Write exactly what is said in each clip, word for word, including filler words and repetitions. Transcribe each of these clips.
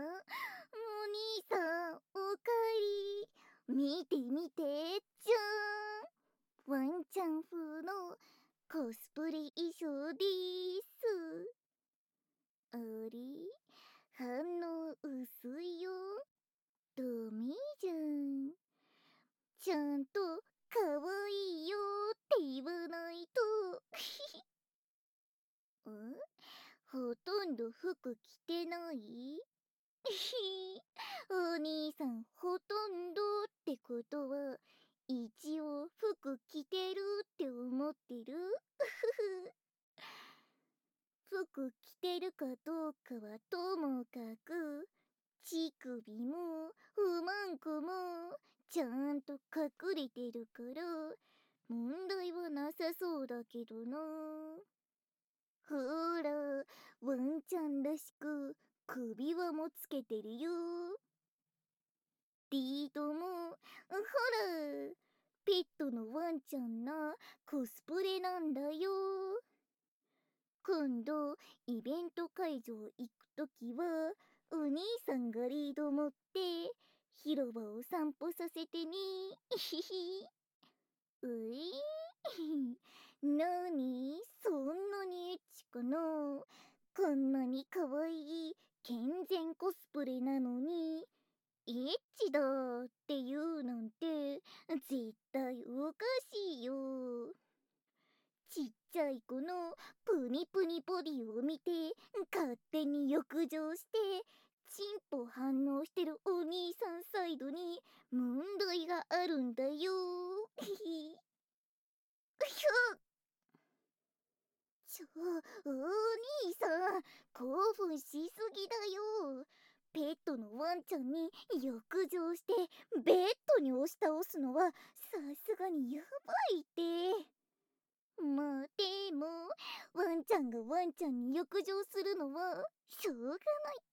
兄さん、おかえり。見て見て、じゃーん。ワンちゃん風のコスプレ衣装でーす。あれ、反応薄いよ。ダメじゃん。ちゃんと可愛いよって言わないと。ん？ほとんど服着てない？お兄さん、ほとんどってことは、一応服着てるって思ってる？服着てるかどうかはともかく、乳首もおまんこもちゃんと隠れてるから、問題はなさそうだけどな。ほーら、ワンちゃんらしく首輪もつけてるよ。リードも、ほら、ペットのワンちゃんなコスプレなんだよ。今度イベント会場行くときは、お兄さんがリード持って広場を散歩させてね。ひひ。ういなに、そんなにエッチかな。こんなにかわいい健全コスプレなのにエッチだって言うなんて絶対おかしいよ。ちっちゃい子のプニプニボディを見て勝手に浴場してチンポ反応してるお兄さんサイドに問題があるんだよ。ひょちょ、お兄さん、興奮しすぎだよ。ペットのワンちゃんに浴場してベッドに押し倒すのはさすがにやばいって。まあでも、ワンちゃんがワンちゃんに浴場するのはしょうがないか。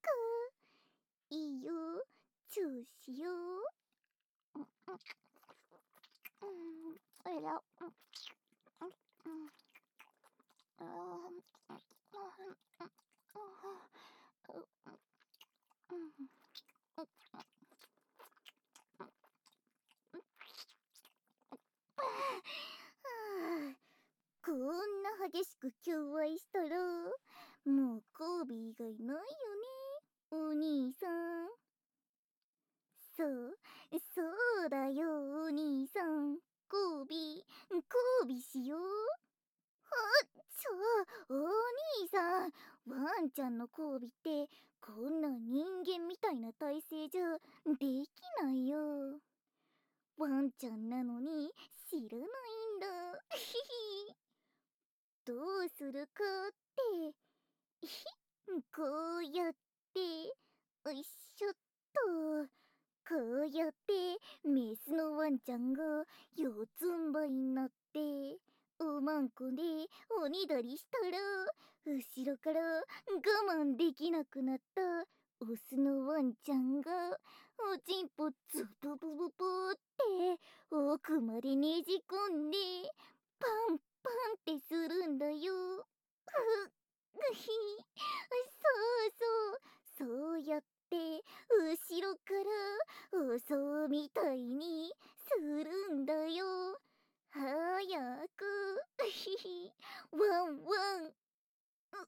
いいよ、チューしよう。うん、うん、あら、うん、うん、あこんな激しく求愛したらもうコービーがいないよね、お兄さん。そうそうだよ、お兄さん。コービーコービーしよう。あ、ちょ、お兄さん、ワンちゃんの交尾ってこんな人間みたいな体勢じゃできないよ。ワンちゃんなのに知らないんだ。ひひ。どうするかって、ひこうやって、おいしょっと。こうやってメスのワンちゃんが四つん這いになっておまんこでおねだりしたら、後ろから我慢できなくなったオスのワンちゃんがおちんぽズブブブブって奥までねじ込んでパンパンってするんだよ。ふっひそうそうそうやって後ろから襲うみたいにするんだよ。早くひひワンワン。ううわ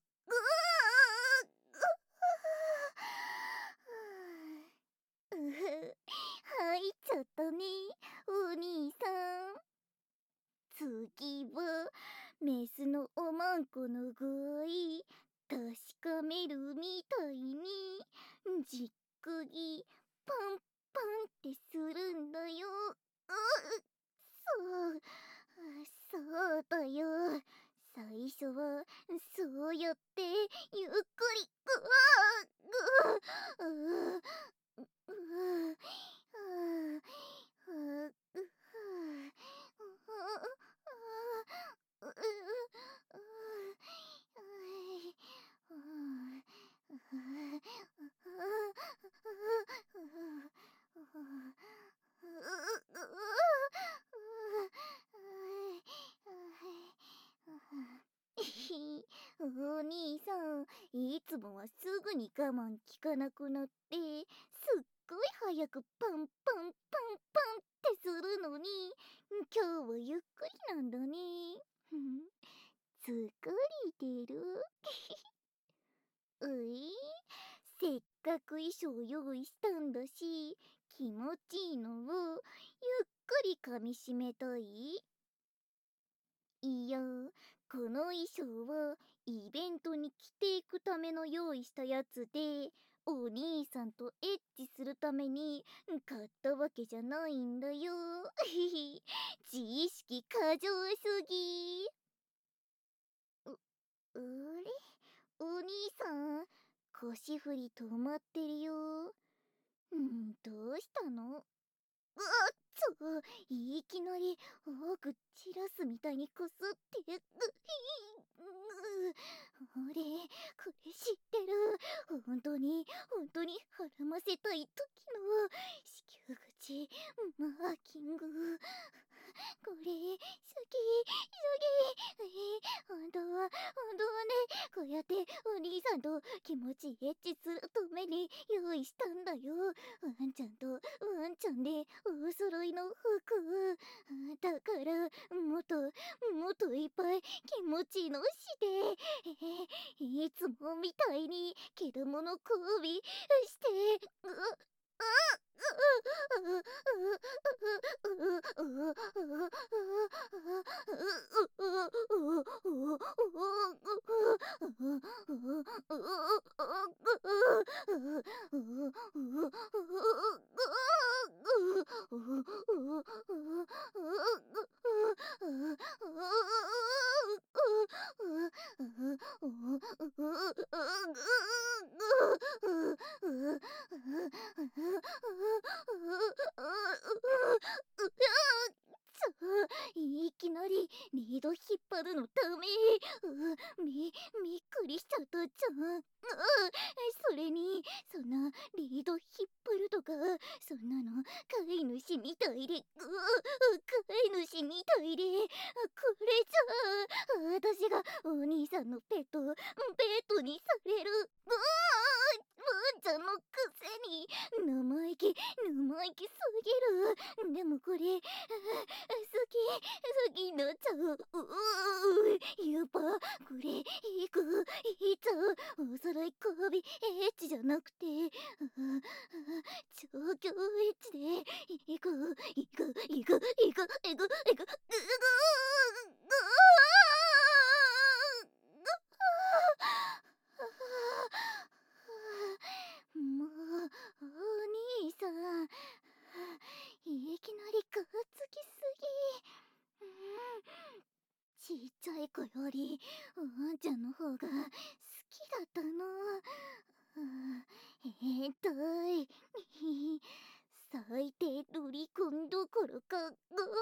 うう入っちゃったね、お兄さん。次はメスのおまんこの具合確かめるみたいにじっくりパンパンってするんだよ。うそうそうだよ。最初はそうやってゆっくりうわうううううお兄さいつもはすぐに我慢効かなくなって、すっごい早くパンパンパンパンってするのに、今日はゆっくりなんだね。疲れてるうい、せっかく衣装用意したんだし、気持ちいいのをゆっくり噛みしめたい。いや、この衣装はイベントに着ていくための用意したやつで、お兄さんとエッチするために買ったわけじゃないんだよ。自意識過剰すぎ。う、あれ、お兄さん、腰振り止まってるよ。ん、どうしたの？うわっつ、いきなり多く散らすみたいにこすって、う、う、う、あれ、これ知ってる。本当に、本当に孕ませたい時の子宮口マーキング。これ、好き、好き。えー、本当は、本当はね、こうやってお兄さんと気持ちエッチするために用意したんだよ。ワンちゃんとワンちゃんでお揃いの服。だから、もっと、もっといっぱい気持ちのして、えー、いつもみたいに子供の交尾して、う、う、いきなりリード引っ張るのダメ。う、み、びっくりしちゃったじゃん。う、それに、そんなリード引っ張るとか、そんなの飼い主みたいで、う、飼い主みたいで、これじゃあ、私がお兄さんのペット、ペットにされる。う、ワンちゃんのくせに、生意気、生意気すぎる。でもこれ、好き、好きになっちゃう。うう、やっぱ、これ、行く、行っちゃう。お揃い交尾エッチじゃなくて、調教エッチで、行く、行く、行く、行く、行く、行く、行く、もう、お兄さん、いきなりくっつきすぎ。うん、ちっちゃい子よりワンちゃんの方が好きだったの。えー、痛い。最低ロリコンどころか、うわ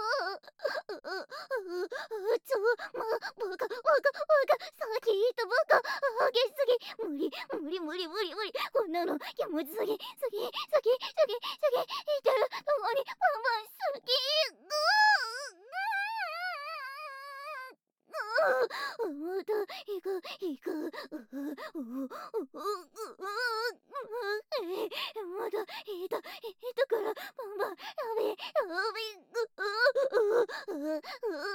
ちょ、ま、バカ、バカ、バカ、さっき言ったバカ、激しすぎ、無理、無理、無理、無理、無理、こんなの気持ちすぎ、すぎ、すぎ、すぎ、すぎ、痛る、ともに、バンバンすぎ、うーまた、行く、行く、うう、うう、うう、うう、まだ、えーと、えーとから、バンバン、やべ、やべ、ぐ、うう、うう、うう、ぐ、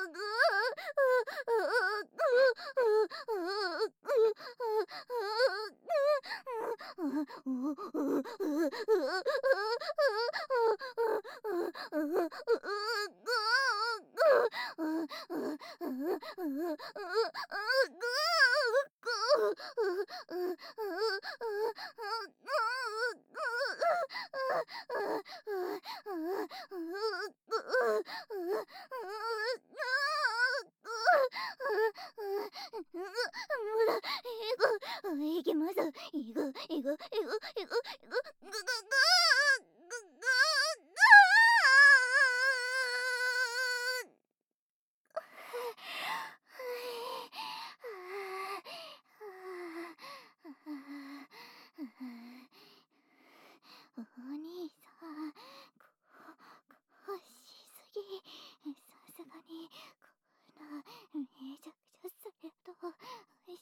いきます。いく、いく、いく、いく、いく、ぐ、ぐ、ぐ、ぐ、ぐ、ぐ、お兄さん、こ、こしすぎ。さすがに、こんな、めちゃくちゃされると、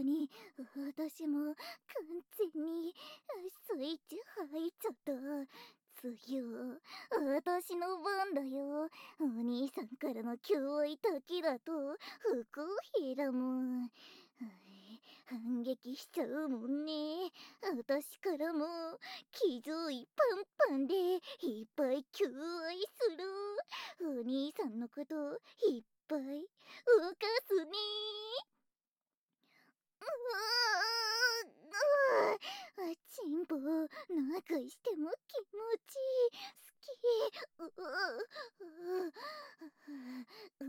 に私も完全にスイッチ入っちゃった。次は私の番だよ。お兄さんからの求愛だけだと不公平だもん。反撃しちゃうもんね。私からも気づいパンパンでいっぱい求愛する。お兄さんのこといっぱい動かすね。うーん、チンポなんかしても気持ち好き。ううううう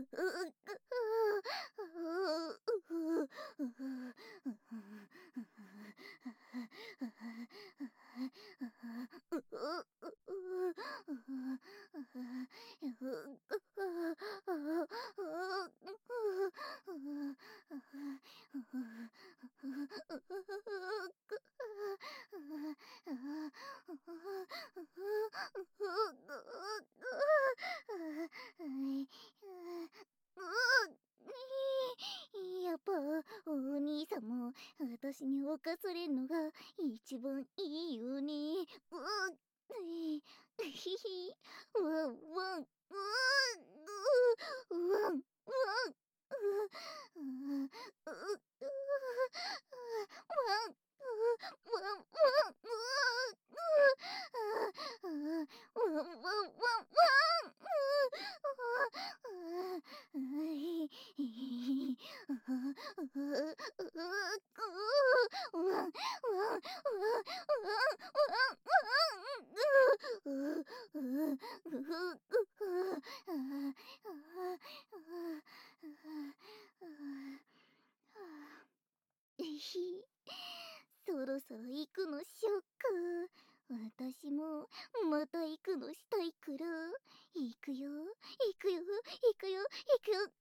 やっぱお兄さんも私に犯されんのが一番いいよね。うひひワンワンうわうわんわんそろそろ行くのしよっか。私もまた行くのしたいから。行くよ行くよ行くよ行くよ。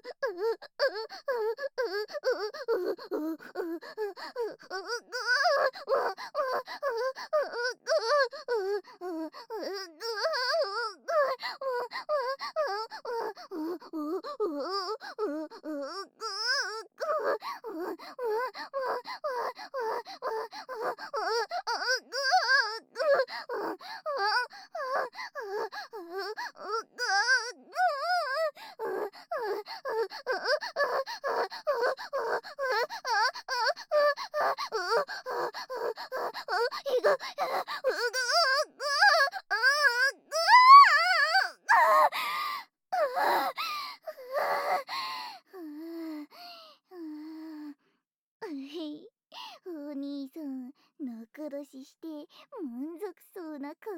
お兄さん、仲出しして満足そうな顔。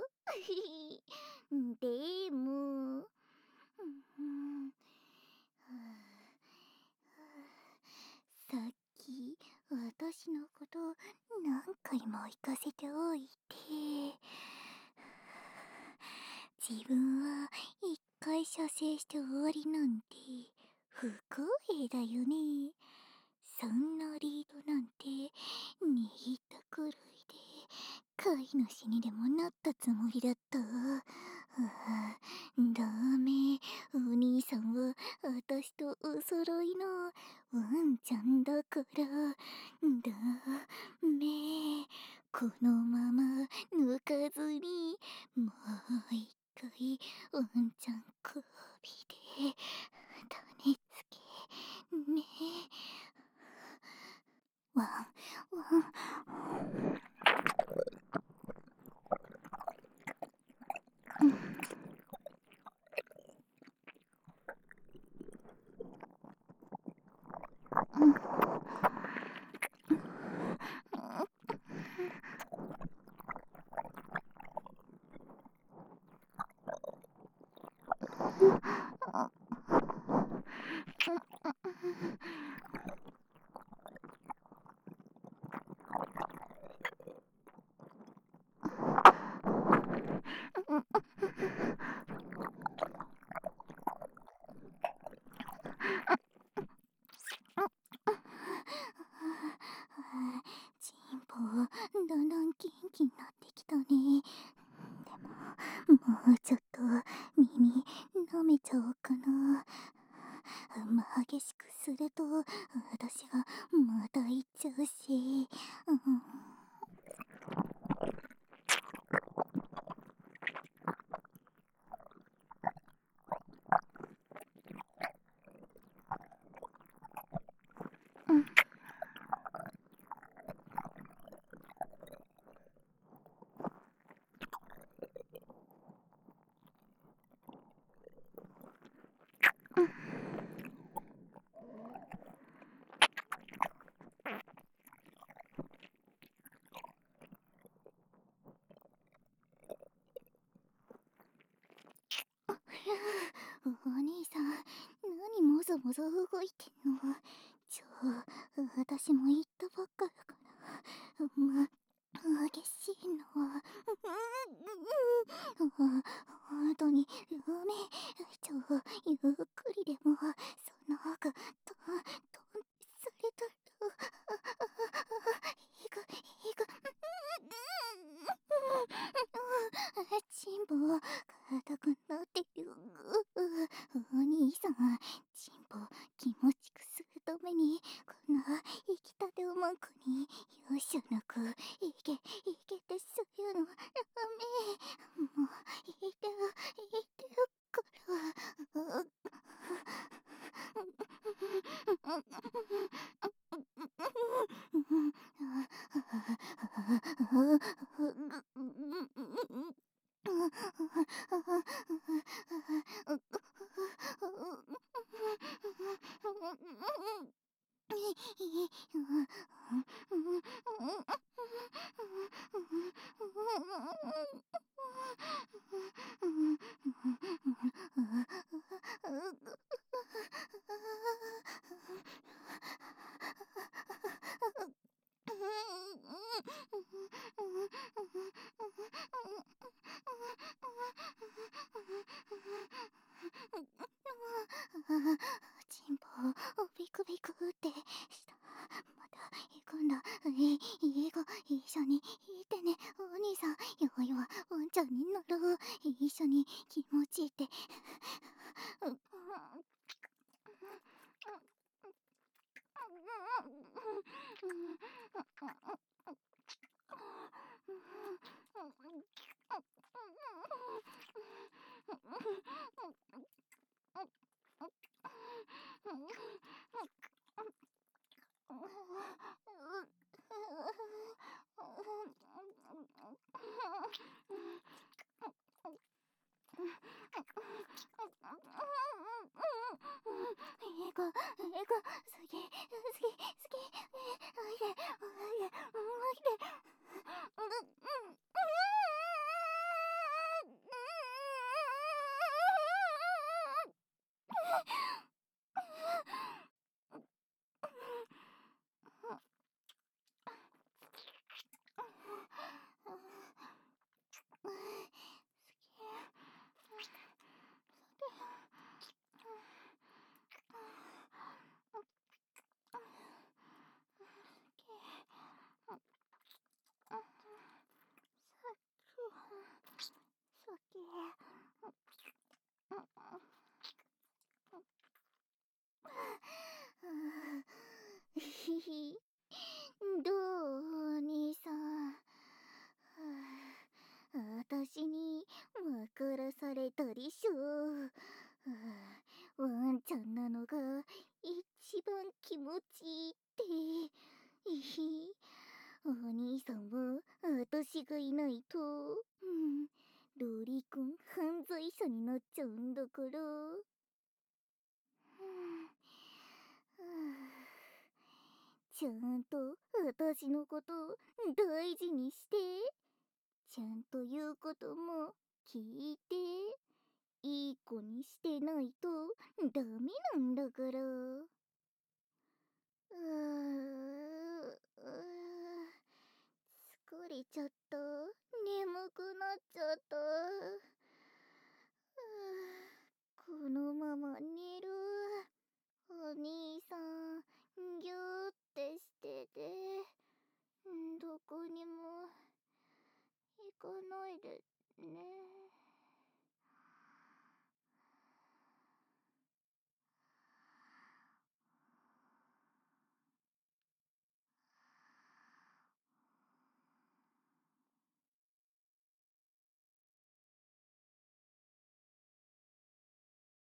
でも、さっき私のこと何回も行かせておいて、自分は一回射精して終わりなんて不公平だよね。そんなリードなんて握ったくらいで飼い主にでもなったつもりだった。ダメ、お兄さんは私とお揃いのワンちゃんだから。ダメ、このまま抜かずにもう一回ワンちゃん首で種付けね。ワンワンチンポだんだん元気になってきたね。でももうちょっと耳舐めちゃおうかな。あんま激しくすると私がまお兄さん、何もぞもぞ動いてんの。ちょ、私も言ったばっかだから。ま、激しいの。本当に、ルメ、ちょ、ゆっくりでも、その方が、と、と、それと、いく、いく、チンポ、硬くなってる。お兄さん、チンポ、気持ちくするために、こんな、生きたてを文句に、容赦なく、いけ、いけってそういうの、ダメ。もう、言ってる、言ってるから。チンポ、ビクビクってした。また行くんだ。え、いい子、一緒にいてね。お兄さん、弱いわ、ワンちゃんになる。一緒に気持ちいいって。えこ、えこ、すげ、すげ、すげ、おいで、おいで、おいで、うん、うん、ひひ、どう、お兄さん。私に枕されたでしょ。ワンちゃんなのが一番気持ちいいって。いひ、お兄さんは私がいないと、うん、ロリコン犯罪者になっちゃうんだから。ちゃんと私のこと大事にして、ちゃんと言うことも聞いて、いい子にしてないとダメなんだから。うーうー疲れちゃった。眠くなっちゃった。